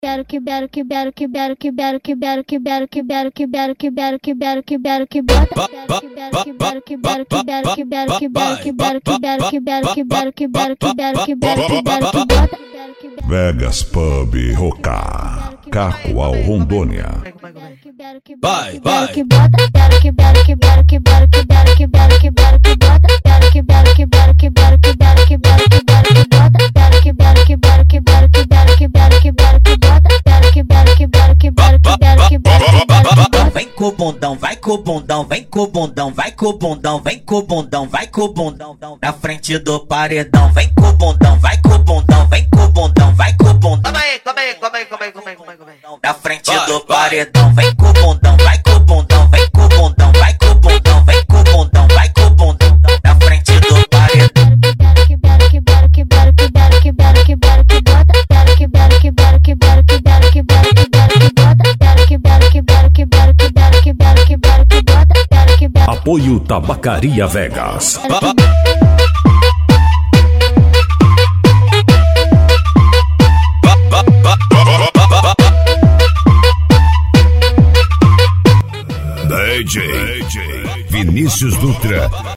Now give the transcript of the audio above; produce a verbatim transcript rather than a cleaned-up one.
quero que quero que quero que quero que quero que quero que quero que quero que quero que quero que quero que quero que bota quero que quero que quero que quero que quero que quero que quero que quero que quero que quero que quero que quero que quero que quero que bota Vegas Pub Rocar, Cacoal, Rondônia. Vai, vai. que bota quero que quero que quero que quero que quero que quero que quero que bota quero que quero que quero que quero que quero que quero que quero que bota quero que quero que quero que quero que quero que quero que quero que bota quero que quero que quero que quero que quero que quero que vem com bundão, vai com bundão, vem com bundão, vai com bundão, vem com bundão, vai com bundão na frente do paredão, vem com bundão, vai com bundão, vem com bundão, vai com bundão. Calma aí, calma aí, calma aí, calma aí, calma aí, calma aí, calma aí. Na frente do paredão, vem com bundão, vai com bundão, vem com bundão, vai com bundão, vem com bundão, vai com bundão na frente do paredão. que quero que quero que quero que quero que quero que quero que bota quero que quero que quero que quero que quero que quero que quero que bota quero que quero que quero que quero que quero que quero que quero que bota quero que quero. Apoio Tabacaria Vegas. D J Vinícius Dutra.